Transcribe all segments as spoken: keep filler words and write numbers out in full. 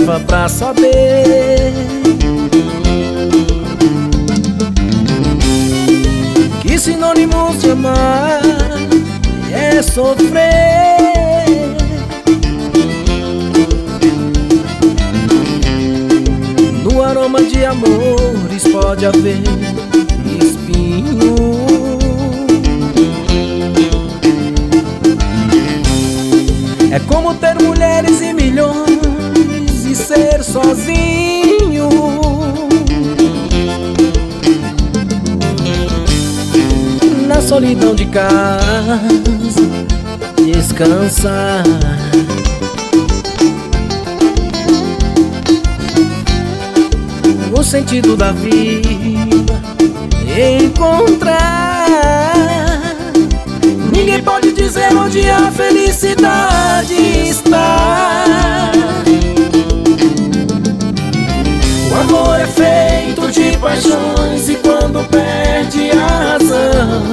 leva pra saber que sinônimos de amar é sofrer. No aroma de amores pode haver espinho. É como ter mulheres e milhões e ser sozinho. Na solidão de casa descansar. O sentido da vida encontrar. Ninguém pode dizer onde a felicidade está. O amor é feito de paixões e quando perde a razão,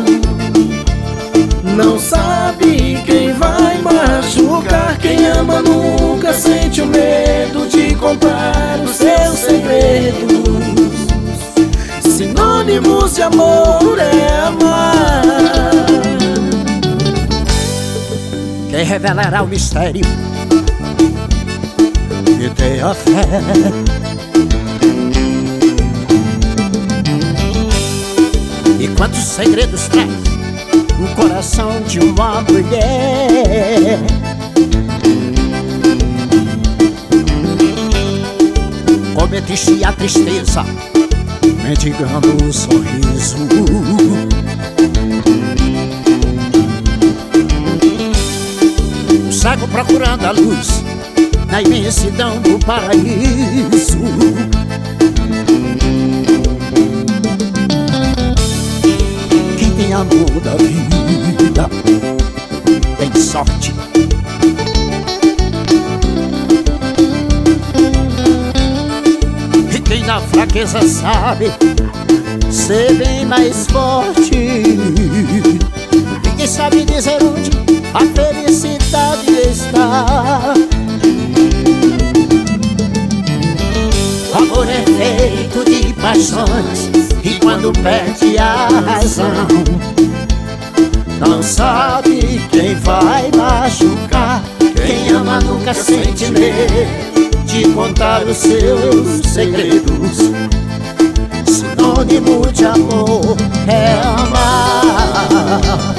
não sabe quem vai machucar. Quem ama nunca sente o medo de contar os seus segredos. Sinônimos de amor é amar. Quem revelará o mistério e ter a fé? E quantos segredos traz o coração de uma mulher? Cometiste a tristeza, mendigando o sorriso. O cego procurando a luz na imensidão do paraíso. Quem tem amor da vida tem sorte. E quem na fraqueza sabe ser bem mais forte. Ninguém sabe dizer onde a felicidade está. O amor é feito de paixões e quando perde a razão, não sabe quem vai machucar. Quem ama nunca sente medo de contar os seus segredos. Sinônimo de amor é amar.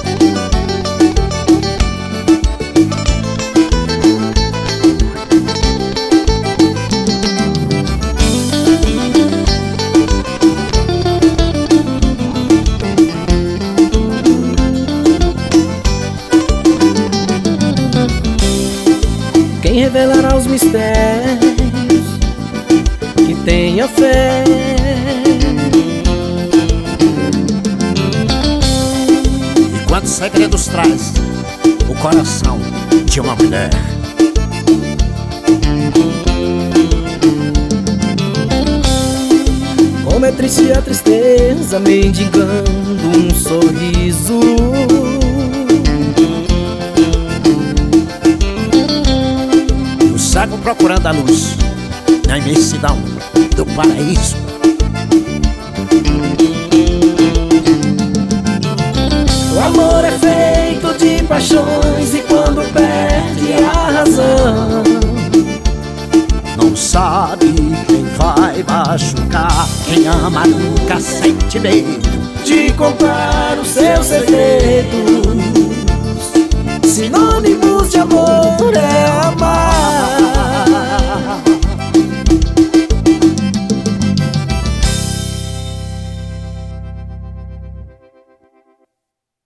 Quem revelará os mistérios que tenha fé? E quantos segredos traz o coração de uma mulher? Como é triste a tristeza mendigando um sorriso. Cego procurando a luz na imensidão do paraíso. O amor é feito de paixões e quando perde a razão, não sabe quem vai machucar. Quem ama nunca sente medo de contar os seus segredos. Sinônimos de amor é amar.